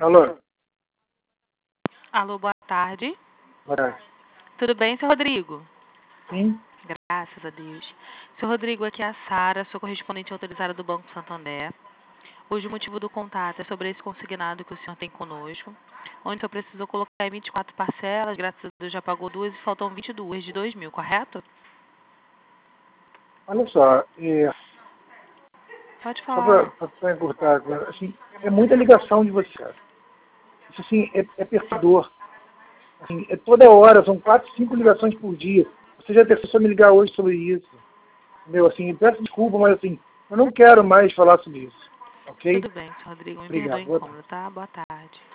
Alô? Alô, boa tarde. Boa tarde. Tudo bem, seu Rodrigo? Sim? Graças a Deus. Seu Rodrigo, aqui é a Sara, sou correspondente autorizada do Banco Santander. Hoje o motivo do contato é sobre esse consignado que o senhor tem conosco, onde o senhor precisou colocar em 24 parcelas, graças a Deus já pagou 2 e faltam 22 de 2 mil, correto? Olha só, Pode só falar. para encurtar, assim, é muita ligação de você. Isso, assim, é apertador. Assim, é toda hora, são 4, 5 ligações por dia. Você já tentou me ligar hoje sobre isso. Entendeu? Assim, peço desculpa, mas assim, eu não quero mais falar sobre isso. Ok? Tudo bem, seu Rodrigo, me perdoe Obrigado. o Boa tarde. incômodo, tá? Boa tarde.